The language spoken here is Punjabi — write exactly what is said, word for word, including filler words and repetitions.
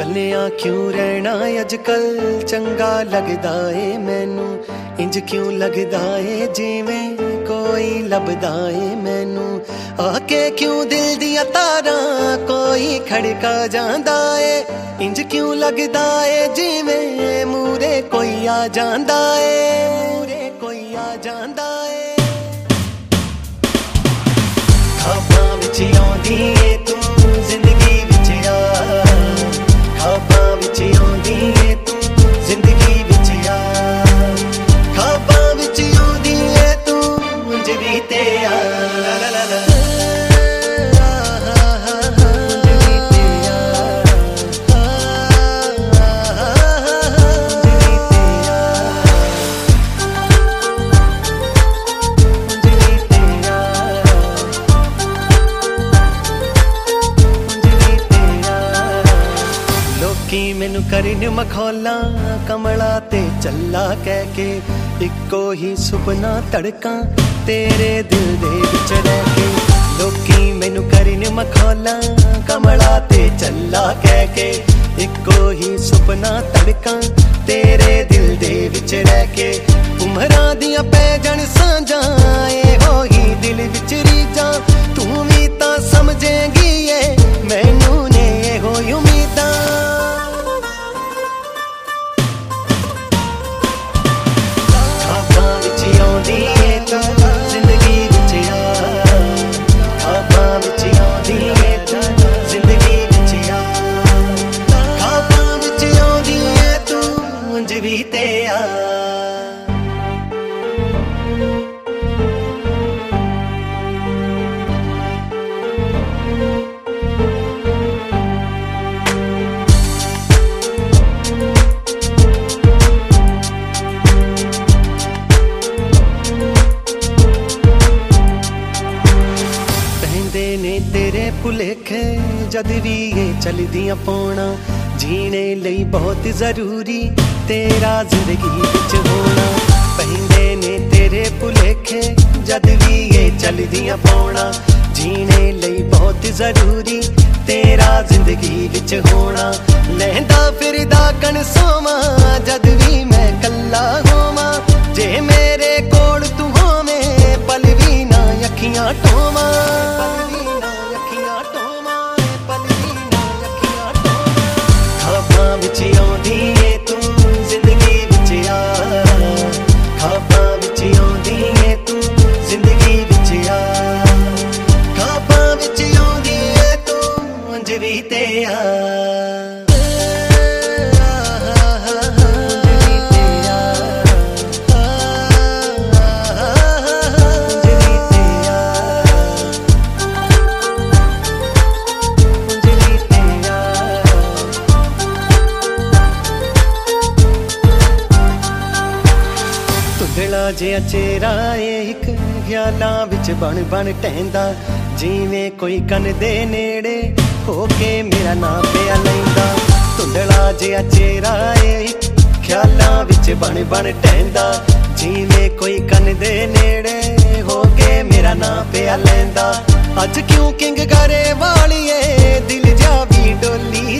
ਕੱਲਿਆਂ ਕਿਉਂ ਰਹਿਣਾ ਅੱਜਕੱਲ ਚੰਗਾ ਲੱਗਦਾ ਏ ਮੈਨੂੰ। ਇੰਜ ਕਿਉਂ ਲੱਗਦਾ ਏ ਜਿਵੇਂ ਕੋਈ ਲੱਭਦਾ ਏ ਮੈਨੂੰ। ਆ ਕੇ ਕਿਉਂ ਦਿਲ ਦੀਆਂ ਤਾਰਾਂ ਕੋਈ ਖੜਕਾ ਜਾਂਦਾ ਏ। ਇੰਜ ਕਿਉਂ ਲੱਗਦਾ ਏ ਜਿਵੇਂ ਮੂਰੇ ਕੋਈ ਆ ਜਾਂਦਾ ਏ, ਮੂਰੇ ਕੋਈ ਆ ਜਾਂਦਾ ਏ। ਖਾਬਾਂ ਵਿੱਚ ਆਉਂਦੀ ਏ ਤੂੰ ਜ਼ਿੰਦਗੀ ਵਿੱਚ ਆ, ਖਾਬਾਂ ਵਿੱਚ ਆਉਂਦੀ ਏ ਤੂੰ ਜ਼ਿੰਦਗੀ ਵਿੱਚ ਆ, ਖਾਬਾਂ ਵਿੱਚ ਆਉਂਦੀ ਏ ਤੂੰ ਉਂਝ ਵੀ ਤੇ ਆ। ਲਾ ਲਾ ਲਾ ਕੀ ਮੈਨੂੰ ਕਰਨ ਮਖੌਲਾਂ ਕਮਲਾ ਤੇ ਚੱਲਾ ਕਹਿ ਕੇ। ਇੱਕੋ ਹੀ ਸੁਪਨਾ ਧੜਕਾਂ ਤੇਰੇ ਦਿਲ ਦੇ ਵਿੱਚ ਰਹਿ ਕੇ। ਲੋਕੀ ਮੈਨੂੰ ਕਰਨ ਮਖੌਲਾਂ ਕਮਲਾ ਤੇ ਚੱਲਾ ਕਹਿ ਕੇ। ਇੱਕੋ ਹੀ ਸੁਪਨਾ ਧੜਕਾਂ ਤੇਰੇ ਦਿਲ ਦੇ ਵਿੱਚ ਰਹਿ ਕੇ। ਉਮਰਾਂ ਦੀਆਂ ਪੈ ਜਾਣ ਸਾਂਝਾਂ ਇਹੋ ਹੀ ਦਿਲ ਵਿੱਚ ਰੀਝਾਂ। ਤੂੰ ਵੀ ਤਾਂ ਸਮਝੇਂਗੀ ਏ ਮੈਨੂੰ ਨੇ ਇਹੋ ਉਮੀਦਾਂ। ਵੀ ਤੇ ਆ ਪੈਂਦੇ ਨੇ ਤੇਰੇ ਭੁਲੇਖੇ ਜਦ ਵੀ ਇਹ ਚਲਦੀਆਂ ਪਾਉਣਾ। ਜੀਣੇ ਲਈ ਬਹੁਤ ਜ਼ਰੂਰੀ ਤੇਰਾ ਜ਼ਿੰਦਗੀ ਵਿੱਚ ਹੋਣਾ। ਪੈਂਦੇ ਨੇ ਤੇਰੇ ਭੁਲੇਖੇ ਜਦ ਵੀ ਇਹ ਚਲਦੀਆਂ ਪਾਉਣਾ। ਜੀਣੇ ਲਈ ਬਹੁਤ ਜ਼ਰੂਰੀ ਤੇਰਾ ਜ਼ਿੰਦਗੀ ਵਿੱਚ ਹੋਣਾ। ਲਹਿੰਦਾ ਫਿਰਦਾ ਕਣ ਸੋਵਾਂ ਜਦ ਵੀ ਮੈਂ ਕੱਲਾ ਹੋਵਾਂ। ਜੇ ਮੇਰੇ ਕੋਲ ਤੂੰ ਹੋਵੇਂ ਪਲ ਵੀ ਨਾ ਅੱਖੀਆਂ ਢੋਵਾਂ, ਪਲ ਵੀ ਨਾ ਅੱਖੀਆਂ ਢੋਵਾਂ, ਪਲ ਵੀ ਨਾ ਅੱਖੀਆਂ ਢੋਵਾਂ। ਖਾਬਾਂ ਵਿੱਚ ਆਉਂਦੀ ਏ ਤੂੰ ਜ਼ਿੰਦਗੀ ਵਿੱਚ ਆ, ਖਾਬਾਂ ਵਿੱਚ ਆਉਂਦੀ ਏ ਤੂੰ ਜ਼ਿੰਦਗੀ ਵਿੱਚ ਆ, ਖਾਬਾਂ ਵਿੱਚ ਆਉਂਦੀ ਏ ਤੂੰ ਉਂਝ ਵੀ ਤੇ ਆ। ਧੁੰਦਲਾ ਜਿਹਾ ਚਿਹਰਾ ਏ ਇੱਕ ਖਿਆਲਾਂ ਵਿੱਚ ਬਣ ਬਣ ਟਹਿੰਦਾ। ਜਿਵੇਂ ਕੋਈ ਕੰਨ ਦੇ ਨੇੜੇ ਹੋ ਕੇ ਮੇਰਾ ਨਾਂ ਪਿਆ ਲੈਂਦਾ। ਧੁੰਦਲਾ ਜਿਹਾ ਚਿਹਰਾ ਏ ਇੱਕ ਖਿਆਲਾਂ ਵਿੱਚ ਬਣ ਬਣ ਟਹਿੰਦਾ। ਜਿਵੇਂ ਕੋਈ ਕੰਨ ਦੇ ਨੇੜੇ ਹੋ ਕੇ ਮੇਰਾ ਨਾਂ ਪਿਆ ਲੈਂਦਾ। ਅੱਜ ਕਿਉਂ ਕਿੰਗ ਕਰੇ ਵਾਲੀਏ ਦਿਲ ਜਾ ਵੀ ਡੋਲੀ